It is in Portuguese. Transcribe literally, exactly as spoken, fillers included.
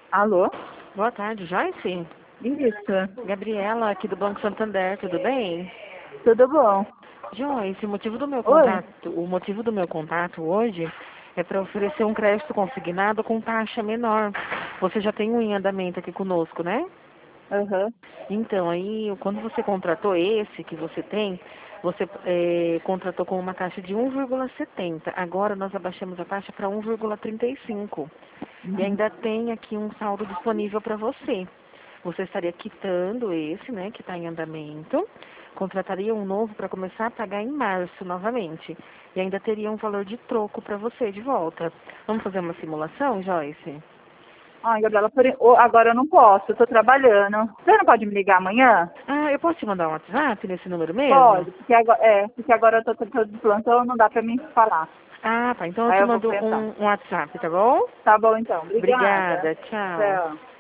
Alô? Boa tarde, Joyce. Isso. Gabriela, aqui do Banco Santander, tudo bem? Tudo bom? Joyce, o motivo do meu Oi? contato, o motivo do meu contato hoje é para oferecer um crédito consignado com taxa menor. Você já tem um em andamento aqui conosco, né? Aham. Então, aí, quando você contratou esse que você tem, você eh, contratou com uma taxa de um vírgula setenta. Agora nós abaixamos a taxa para um vírgula trinta e cinco. E Uhum. ainda tem aqui um saldo disponível para você. Você estaria quitando esse, né, que está em andamento, contrataria um novo para começar a pagar em março novamente. E ainda teria um valor de troco para você de volta. Vamos fazer uma simulação, Joyce? Ai, Gabriela, por... ô, agora eu não posso, eu tô trabalhando. Você não pode me ligar amanhã? Ah, eu posso te mandar um WhatsApp nesse número mesmo? Pode, porque agora, é, porque agora eu tô, tô, tô de plantão, não dá pra mim falar. Ah, tá. Então eu Aí te eu vou mando pensar. um, um WhatsApp, tá bom? Tá bom então, obrigada. Obrigada, tchau. Tchau.